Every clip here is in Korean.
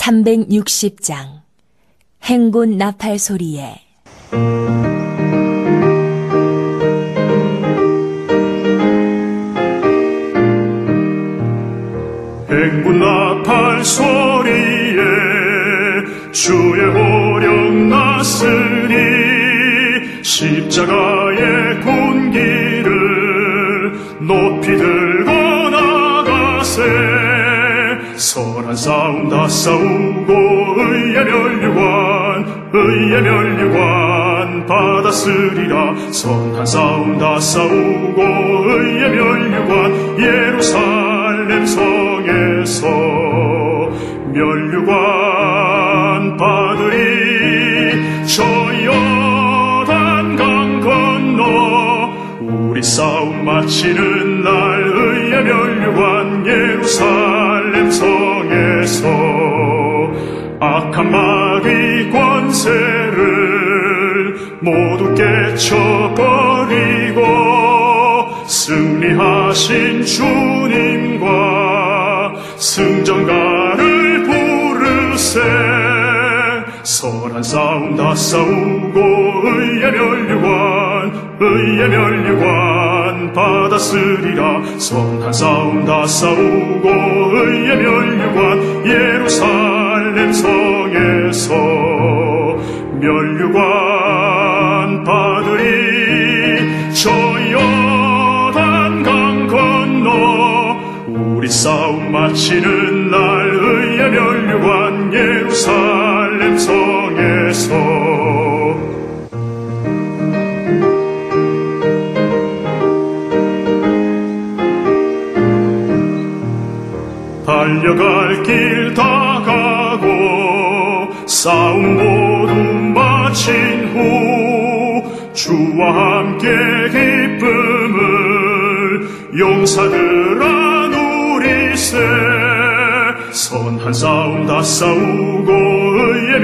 360장 행군 나팔 소리에. 행군 나팔 소리에 주의 오력 났으니 십자가의 군기를 높이 들고 나가세. 선한 싸움 다 싸우고 의의 면류관 받았으리라. 선한 싸움 다 싸우고 의의 면류관 예루살렘 성에서 면류관 받으리. 저 요단강 건너 우리 싸움 마치는 날 의의 면류관 예루살렘 성에서 악한 마귀 권세를 모두 깨쳐버리고 승리하신 주님과 승전가를 부르세. 선한 싸움 다 싸우고 의의 면류관 받았으리라. 선한 싸움 다 싸우고 의의 면류관 예루살렘 성에서 면류관 받으리. 저 요단강 건너 우리 싸움 마치는 날 의의 면류관 예루살렘 성에서 달려갈 길 다 가고 싸움 모두 마친 후 주와 함께 기쁨을 용사들아 누리세. 선한 싸움 다 싸우고 의의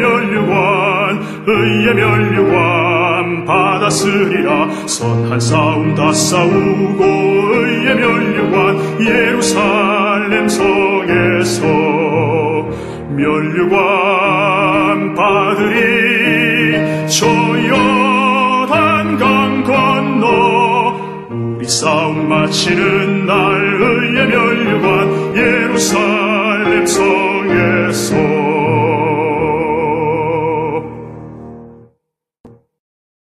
면류관 받았으리라. 선한 싸움 다 싸우고 의의 면류관 예루살렘 성에서 면류관 받으리. 저 요단강 건너 우리 싸움 마치는 날 의의 면류관 예루살렘 성에서